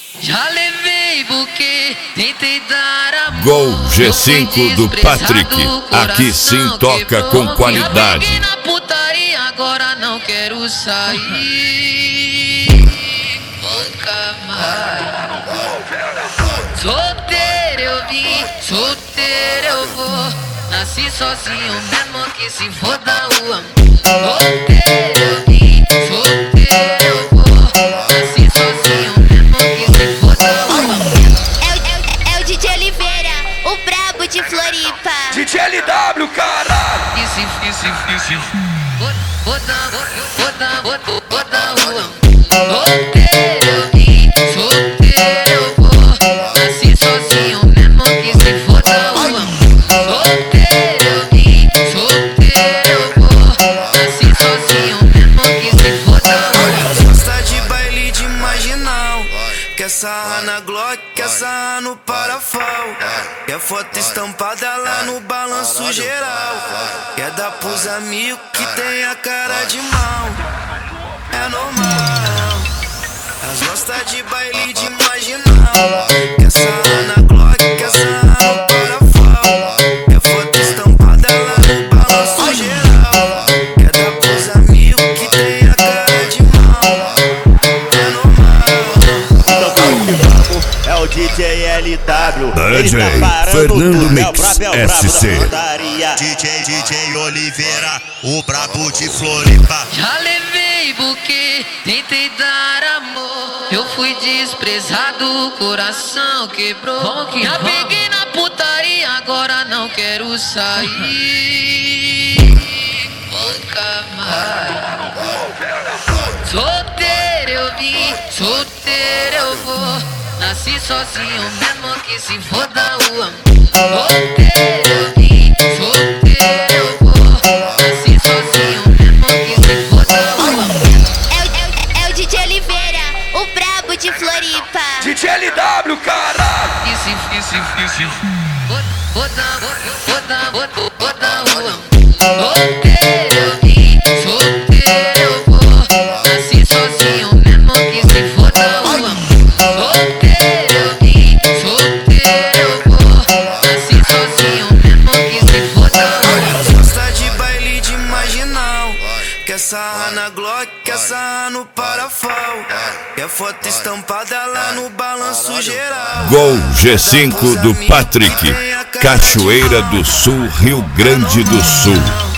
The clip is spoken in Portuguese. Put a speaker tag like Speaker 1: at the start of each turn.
Speaker 1: Já levei buquê, tentei dar amor.
Speaker 2: Gol G5 do Patrick, aqui sim toca com qualidade.
Speaker 1: Já peguei na putaria, agora não quero sair. Nunca mais. Solteiro eu vim, solteiro eu vou. Nasci sozinho mesmo que se foda o amor. Solteiro eu vim, solteiro eu vou. Nasci sozinho mesmo que se foda o amor.
Speaker 3: É o DJ Oliveira, o brabo de Floripa.
Speaker 4: DJ LW, caralho.
Speaker 1: Foda o amor. Solteiro eu vim, solteiro eu vou. Nasci sozinho mesmo que se foda o amor. Solteiro eu vim, solteiro eu vou. Nasci sozinho mesmo que se foda o amor.
Speaker 5: Gosta de baile de marginal, quer sarrar na Glock, quer sarrar no parafal. Quer foto estampada lá no balanço geral. Quer dar pros amigos que tem a cara de mal. É normal. Elas gostam de baile de marginal, quer sarrar na Glock, quer sarrar no parafal. Quer foto estampada lá no balanço geral. Quer dar pros amigos que tem a cara de mal. É normal.
Speaker 6: É o DJ LW,
Speaker 2: DJ
Speaker 6: ele tá parando
Speaker 2: Fernando
Speaker 6: tudo,
Speaker 2: Mix
Speaker 6: é o brabo
Speaker 2: SC.
Speaker 6: da putaria. DJ Oliveira, o brabo de Floripa.
Speaker 1: Já levei buquê, tentei dar amor. Eu fui desprezado, o coração quebrou. Já peguei na putaria, agora não quero sair. Nunca mais. Solteiro eu vim, solteiro eu vou. Nasci sozinho mesmo que se foda o amor. Solteiro eu vim, solteiro eu vou. Nasci sozinho mesmo que se foda o amor.
Speaker 3: É o DJ Oliveira, o brabo de Floripa.
Speaker 4: DJ LW, caralho.
Speaker 1: Foda o amor. Solteiro eu vim, solteiro eu vou. Nasci sozinho mesmo que se foda o amor. Solteiro eu vim, solteiro eu vou. Nasci sozinho mesmo que se foda o amor.
Speaker 5: Gosta de baile de marginal, quer sarrar na Glock, quer sarrar no parafal. Quer foto estampada lá no balanço geral.
Speaker 2: Gol G5 do Patrick, Cachoeira do Sul, Rio Grande do Sul.